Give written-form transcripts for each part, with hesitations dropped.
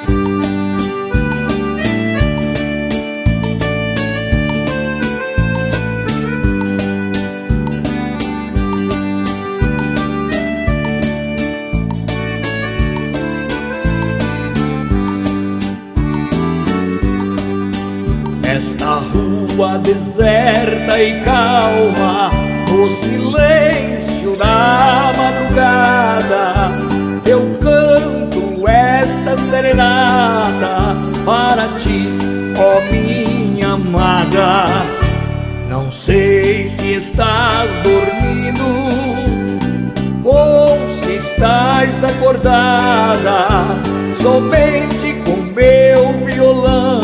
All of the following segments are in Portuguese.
Nesta rua deserta e calma, no silêncio da madrugada, eu canto esta serenata para ti, ó minha amada. Não sei se estás dormindo ou se estás acordada, somente com meu violão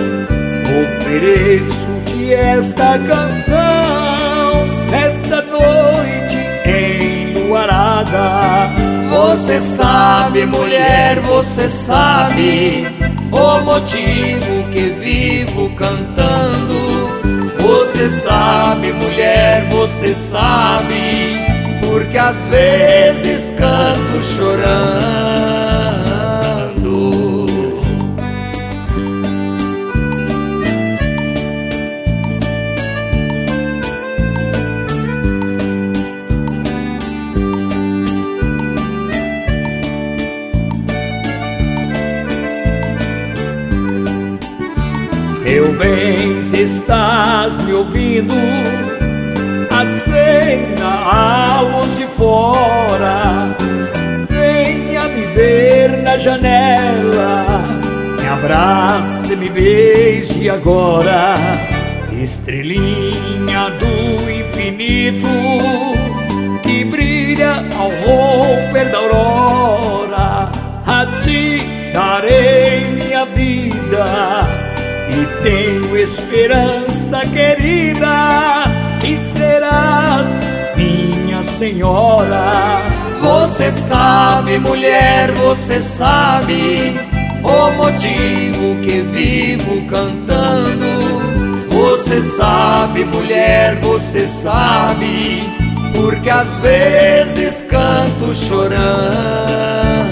ofereço-te esta canção nesta noite enluarada. Você sabe, mulher, você sabe o motivo que vivo cantando. Você sabe, mulher, você sabe, porque às vezes canto chorando. Meu bem, se estás me ouvindo, acenda a luz de fora, venha me ver na janela, me abrace, me beije agora. Estrelinha do infinito que brilha ao romper da aurora, a ti darei minha vida e tenho esperança, querida, que serás minha senhora. Você sabe, mulher, você sabe o motivo que vivo cantando. Você sabe, mulher, você sabe, porque às vezes canto chorando.